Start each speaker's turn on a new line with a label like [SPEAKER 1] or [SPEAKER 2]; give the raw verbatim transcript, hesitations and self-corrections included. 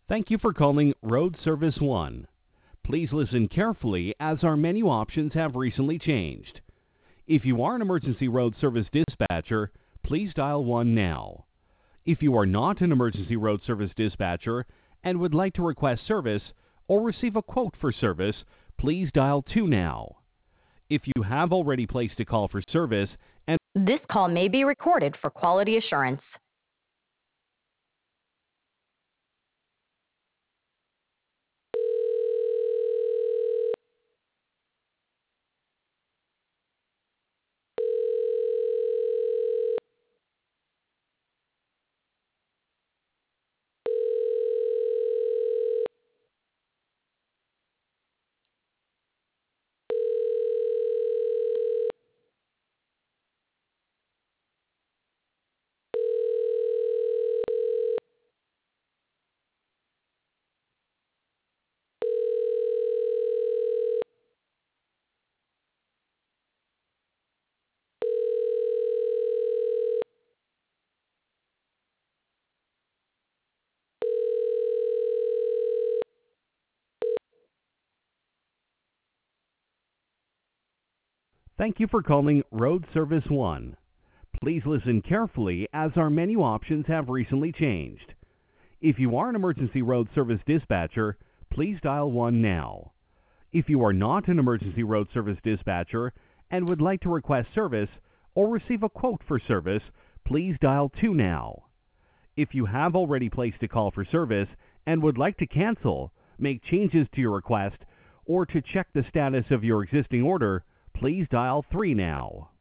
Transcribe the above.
[SPEAKER 1] Thank you for calling Road Service One. Please listen carefully as our menu options have recently changed. If you are an emergency road service dispatcher, please dial one now. If you are not an emergency road service dispatcher and would like to request service or receive a quote for service, please dial two now. If you have already placed a call for service and
[SPEAKER 2] This call may be recorded for quality assurance.
[SPEAKER 1] Thank you for calling Road Service One. Please listen carefully as our menu options have recently changed. If you are an emergency road service dispatcher, please dial one now. If you are not an emergency road service dispatcher and would like to request service or receive a quote for service, please dial two now. If you have already placed a call for service and would like to cancel, make changes to your request, or to check the status of your existing order, please dial three now.